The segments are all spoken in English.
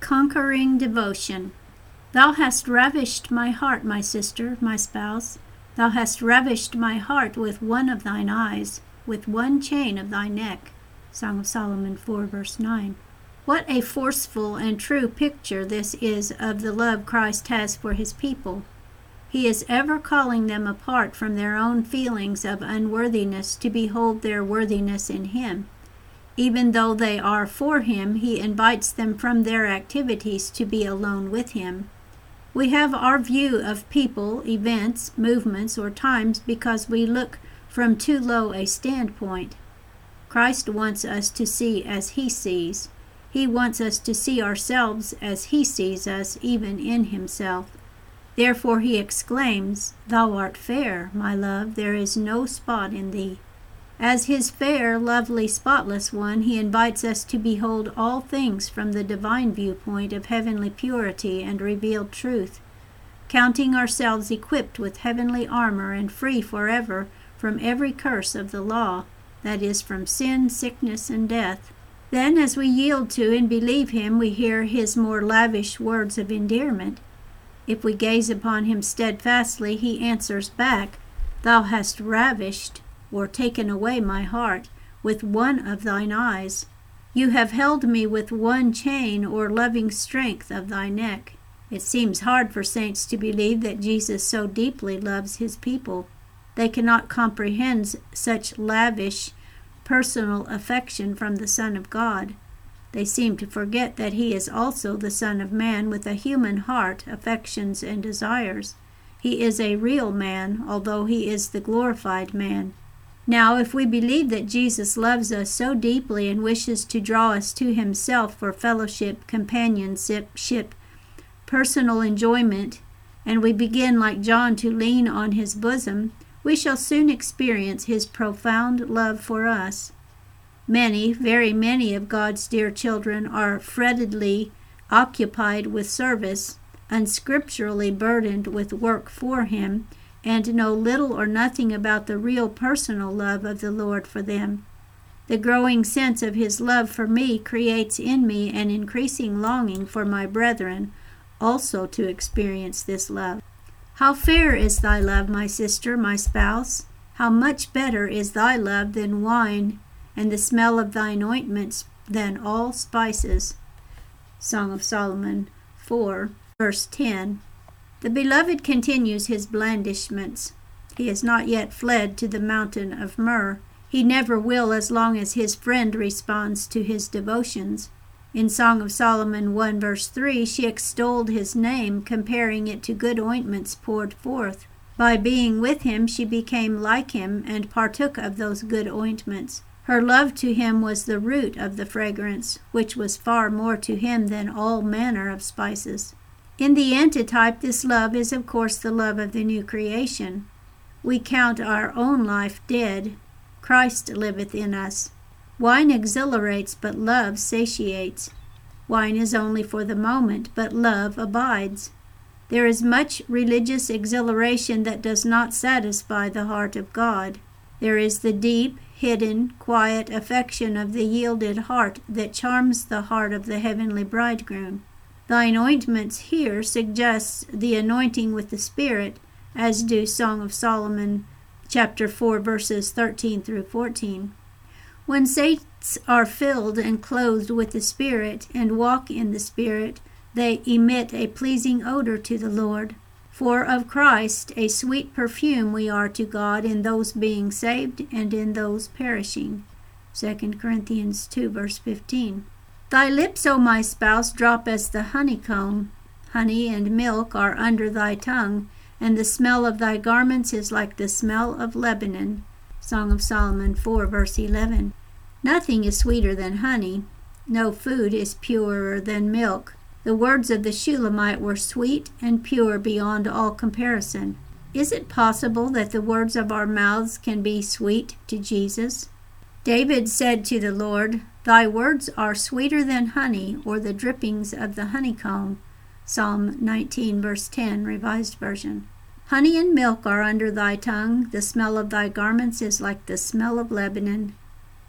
Conquering devotion. Thou hast ravished my heart, my sister, my spouse. Thou hast ravished my heart with one of thine eyes, with one chain of thy neck. Song of Solomon 4, verse 9. What a forceful and true picture this is of the love Christ has for his people. He is ever calling them apart from their own feelings of unworthiness to behold their worthiness in him. Even though they are for him, he invites them from their activities to be alone with him. We have our view of people, events, movements, or times because we look from too low a standpoint. Christ wants us to see as he sees. He wants us to see ourselves as he sees us, even in himself. Therefore he exclaims, "Thou art fair, my love, there is no spot in thee." As his fair, lovely, spotless one, he invites us to behold all things from the divine viewpoint of heavenly purity and revealed truth, counting ourselves equipped with heavenly armor and free forever from every curse of the law, that is, from sin, sickness, and death. Then, as we yield to and believe him, we hear his more lavish words of endearment. If we gaze upon him steadfastly, he answers back, "Thou hast ravished or taken away my heart with one of thine eyes. You have held me with one chain or loving strength of thy neck." It seems hard for saints to believe that Jesus so deeply loves his people. They cannot comprehend such lavish, personal affection from the Son of God. They seem to forget that he is also the Son of Man with a human heart, affections, and desires. He is a real man, although he is the glorified man. Now, if we believe that Jesus loves us so deeply and wishes to draw us to himself for fellowship, companionship, personal enjoyment, and we begin like John to lean on his bosom, we shall soon experience his profound love for us. Many, very many of God's dear children are frettedly occupied with service, unscripturally burdened with work for him, and know little or nothing about the real personal love of the Lord for them. The growing sense of his love for me creates in me an increasing longing for my brethren also to experience this love. How fair is thy love, my sister, my spouse! How much better is thy love than wine, and the smell of thine ointments than all spices. Song of Solomon 4, verse 10. The beloved continues his blandishments. He has not yet fled to the mountain of myrrh. He never will as long as his friend responds to his devotions. In Song of Solomon 1 verse 3, she extolled his name, comparing it to good ointments poured forth. By being with him, she became like him and partook of those good ointments. Her love to him was the root of the fragrance, which was far more to him than all manner of spices. In the antitype, this love is of course the love of the new creation. We count our own life dead. Christ liveth in us. Wine exhilarates, but love satiates. Wine is only for the moment, but love abides. There is much religious exhilaration that does not satisfy the heart of God. There is the deep, hidden, quiet affection of the yielded heart that charms the heart of the heavenly bridegroom. Thine ointments here suggests the anointing with the Spirit, as do Song of Solomon chapter 4 verses 13 through 14. When saints are filled and clothed with the Spirit and walk in the Spirit, they emit a pleasing odor to the Lord. For of Christ a sweet perfume we are to God in those being saved and in those perishing. 2 Corinthians 2 verse 15. Thy lips, O my spouse, drop as the honeycomb. Honey and milk are under thy tongue, and the smell of thy garments is like the smell of Lebanon. Song of Solomon 4, verse 11. Nothing is sweeter than honey. No food is purer than milk. The words of the Shulamite were sweet and pure beyond all comparison. Is it possible that the words of our mouths can be sweet to Jesus? David said to the Lord, "Thy words are sweeter than honey, or the drippings of the honeycomb." Psalm 19, verse 10, Revised Version. Honey and milk are under thy tongue. The smell of thy garments is like the smell of Lebanon.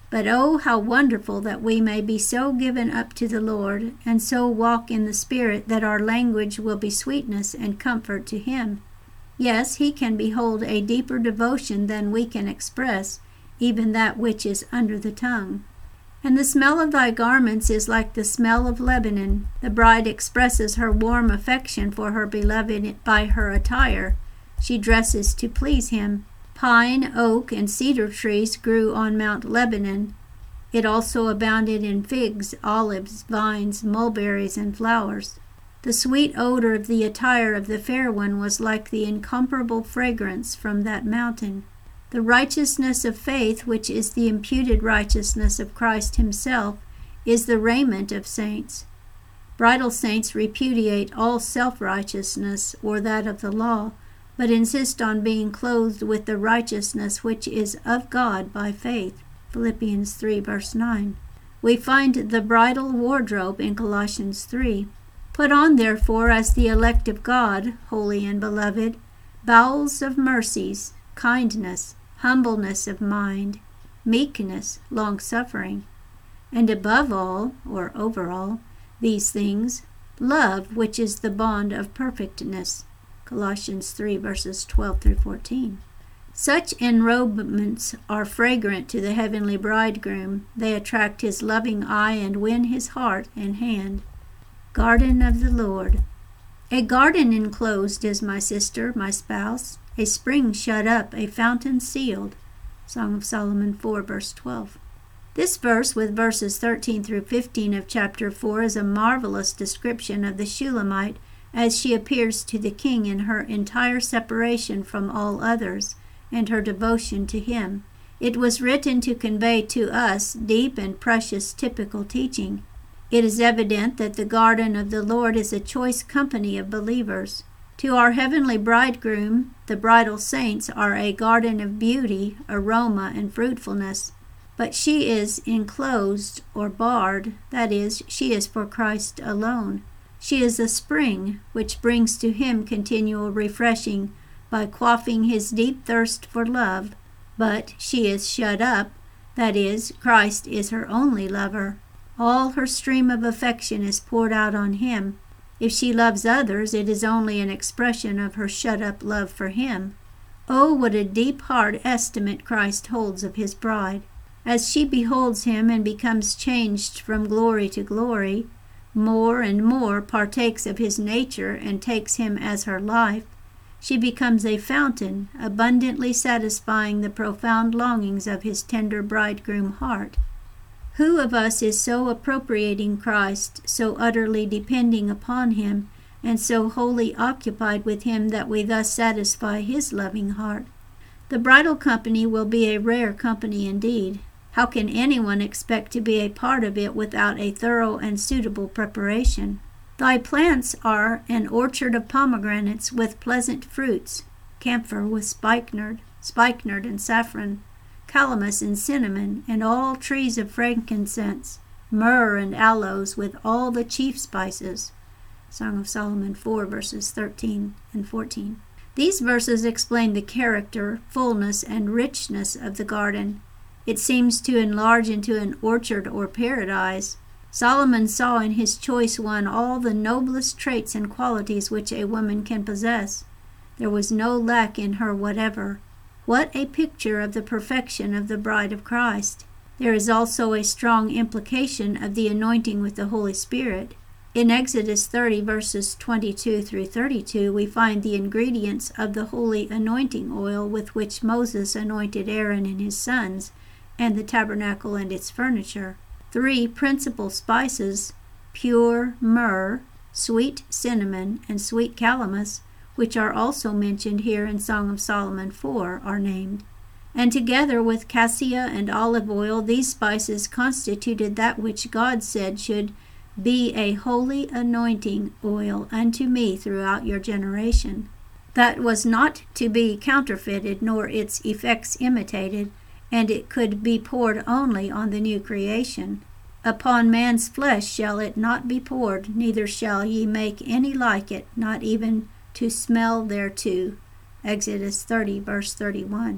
But oh, how wonderful that we may be so given up to the Lord, and so walk in the Spirit, that our language will be sweetness and comfort to him. Yes, he can behold a deeper devotion than we can express, even that which is under the tongue. And the smell of thy garments is like the smell of Lebanon. The bride expresses her warm affection for her beloved by her attire. She dresses to please him. Pine, oak, and cedar trees grew on Mount Lebanon. It also abounded in figs, olives, vines, mulberries, and flowers. The sweet odor of the attire of the fair one was like the incomparable fragrance from that mountain. The righteousness of faith, which is the imputed righteousness of Christ himself, is the raiment of saints. Bridal saints repudiate all self-righteousness or that of the law, but insist on being clothed with the righteousness which is of God by faith. Philippians 3, verse 9. We find the bridal wardrobe in Colossians 3. Put on, therefore, as the elect of God, holy and beloved, bowels of mercies, kindness, humbleness of mind, meekness, long-suffering, and above all, or over all, these things, love, which is the bond of perfectness. Colossians 3, verses 12 through 14. Such enrobements are fragrant to the heavenly bridegroom. They attract his loving eye and win his heart and hand. Garden of the Lord. A garden enclosed is my sister, my spouse, a spring shut up, a fountain sealed. Song of Solomon 4, verse 12. This verse, with verses 13 through 15 of chapter 4, is a marvelous description of the Shulamite as she appears to the king in her entire separation from all others and her devotion to him. It was written to convey to us deep and precious typical teaching. It is evident that the garden of the Lord is a choice company of believers. To our heavenly bridegroom, the bridal saints are a garden of beauty, aroma, and fruitfulness. But she is enclosed or barred, that is, she is for Christ alone. She is a spring which brings to him continual refreshing by quaffing his deep thirst for love. But she is shut up, that is, Christ is her only lover. All her stream of affection is poured out on him. If she loves others, it is only an expression of her shut-up love for him. Oh, what a deep heart estimate Christ holds of his bride. As she beholds him and becomes changed from glory to glory, more and more partakes of his nature and takes him as her life, she becomes a fountain, abundantly satisfying the profound longings of his tender bridegroom heart. Who of us is so appropriating Christ, so utterly depending upon him, and so wholly occupied with him that we thus satisfy his loving heart? The bridal company will be a rare company indeed. How can anyone expect to be a part of it without a thorough and suitable preparation? Thy plants are an orchard of pomegranates with pleasant fruits, camphor with spikenard and saffron, calamus and cinnamon, and all trees of frankincense, myrrh and aloes with all the chief spices. Song of Solomon 4, verses 13 and 14. These verses explain the character, fullness, and richness of the garden. It seems to enlarge into an orchard or paradise. Solomon saw in his choice one all the noblest traits and qualities which a woman can possess. There was no lack in her whatever. What a picture of the perfection of the bride of Christ! There is also a strong implication of the anointing with the Holy Spirit. In Exodus 30, verses 22 through 32, we find the ingredients of the holy anointing oil with which Moses anointed Aaron and his sons, and the tabernacle and its furniture. 3 principal spices, pure myrrh, sweet cinnamon, and sweet calamus, which are also mentioned here in Song of Solomon 4, are named. And together with cassia and olive oil, these spices constituted that which God said should be a holy anointing oil unto me throughout your generation. That was not to be counterfeited, nor its effects imitated, and it could be poured only on the new creation. Upon man's flesh shall it not be poured, neither shall ye make any like it, not even to smell thereto. Exodus 30, verse 31.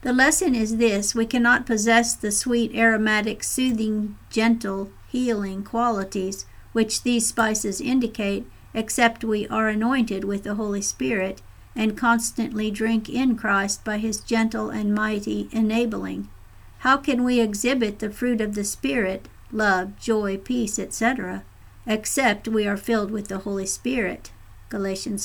The lesson is this: we cannot possess the sweet, aromatic, soothing, gentle, healing qualities which these spices indicate, except we are anointed with the Holy Spirit and constantly drink in Christ by his gentle and mighty enabling. How can we exhibit the fruit of the Spirit, love, joy, peace, etc., except we are filled with the Holy Spirit? Galatians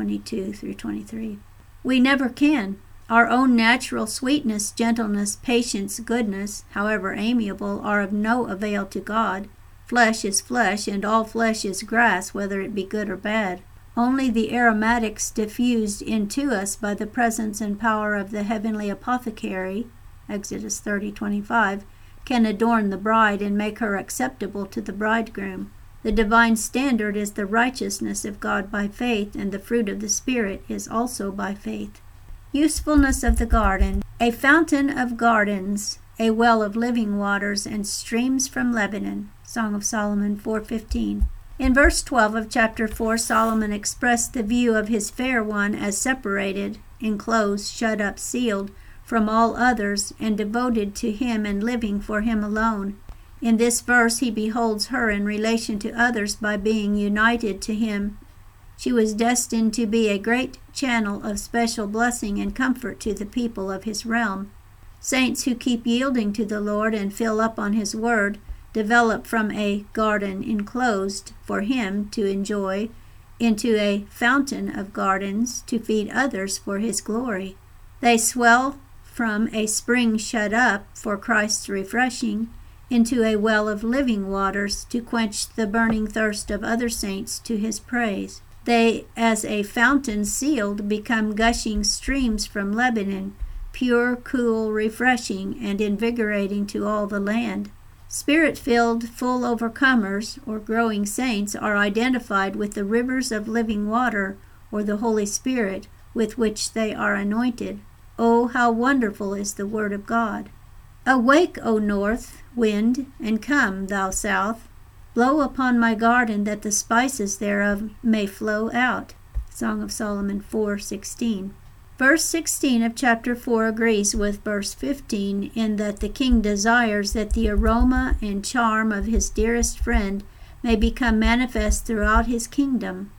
5:22-23. We never can. Our own natural sweetness, gentleness, patience, goodness, however amiable, are of no avail to God. Flesh is flesh, and all flesh is grass, whether it be good or bad. Only the aromatics diffused into us by the presence and power of the heavenly apothecary, Exodus 30:25, can adorn the bride and make her acceptable to the bridegroom. The divine standard is the righteousness of God by faith, and the fruit of the Spirit is also by faith. Usefulness of the garden. A fountain of gardens, a well of living waters, and streams from Lebanon. Song of Solomon 4:15. In verse 12 of chapter 4, Solomon expressed the view of his fair one as separated, enclosed, shut up, sealed from all others, and devoted to him and living for him alone. In this verse he beholds her in relation to others by being united to him. She was destined to be a great channel of special blessing and comfort to the people of his realm. Saints who keep yielding to the Lord and fill up on his word develop from a garden enclosed for him to enjoy into a fountain of gardens to feed others for his glory. They swell from a spring shut up for Christ's refreshing into a well of living waters to quench the burning thirst of other saints to his praise. They, as a fountain sealed, become gushing streams from Lebanon, pure, cool, refreshing, and invigorating to all the land. Spirit-filled, full overcomers, or growing saints, are identified with the rivers of living water, or the Holy Spirit, with which they are anointed. Oh, how wonderful is the word of God! Awake, O north wind, and come, thou south. Blow upon my garden, that the spices thereof may flow out. Song of Solomon 4:16. Verse 16 of chapter 4 agrees with verse 15 in that the king desires that the aroma and charm of his dearest friend may become manifest throughout his kingdom.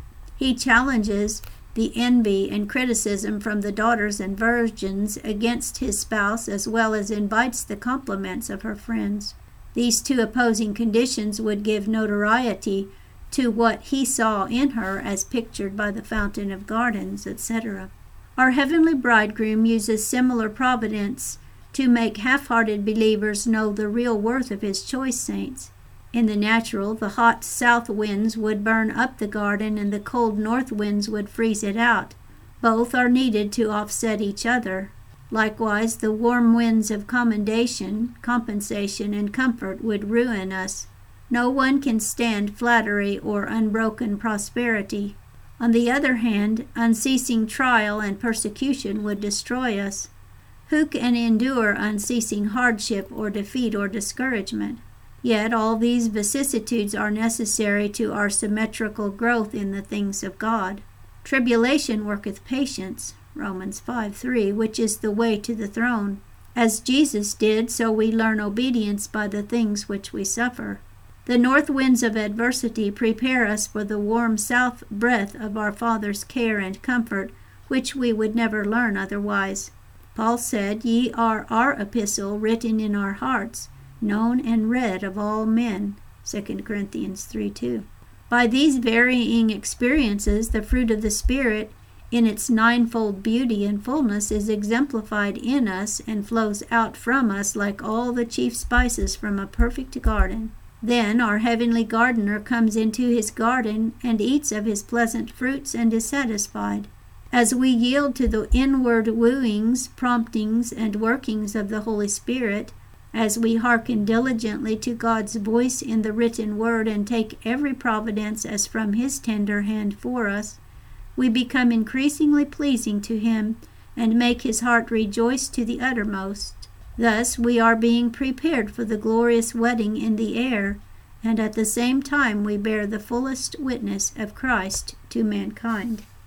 He challenges the envy and criticism from the daughters and virgins against his spouse, as well as invites the compliments of her friends. These two opposing conditions would give notoriety to what he saw in her as pictured by the fountain of gardens, etc. Our heavenly bridegroom uses similar providence to make half-hearted believers know the real worth of his choice saints. In the natural, the hot south winds would burn up the garden and the cold north winds would freeze it out. Both are needed to offset each other. Likewise, the warm winds of commendation, compensation, and comfort would ruin us. No one can stand flattery or unbroken prosperity. On the other hand, unceasing trial and persecution would destroy us. Who can endure unceasing hardship or defeat or discouragement? Yet all these vicissitudes are necessary to our symmetrical growth in the things of God. Tribulation worketh patience, Romans 5:3, which is the way to the throne. As Jesus did, so we learn obedience by the things which we suffer. The north winds of adversity prepare us for the warm south breath of our Father's care and comfort, which we would never learn otherwise. Paul said, "Ye are our epistle, written in our hearts, known and read of all men," 2 Corinthians 3:2. By these varying experiences, the fruit of the Spirit, in its ninefold beauty and fullness, is exemplified in us and flows out from us like all the chief spices from a perfect garden. Then our heavenly gardener comes into his garden and eats of his pleasant fruits and is satisfied. As we yield to the inward wooings, promptings, and workings of the Holy Spirit, as we hearken diligently to God's voice in the written word and take every providence as from his tender hand for us, we become increasingly pleasing to him and make his heart rejoice to the uttermost. Thus we are being prepared for the glorious wedding in the air, and at the same time we bear the fullest witness of Christ to mankind.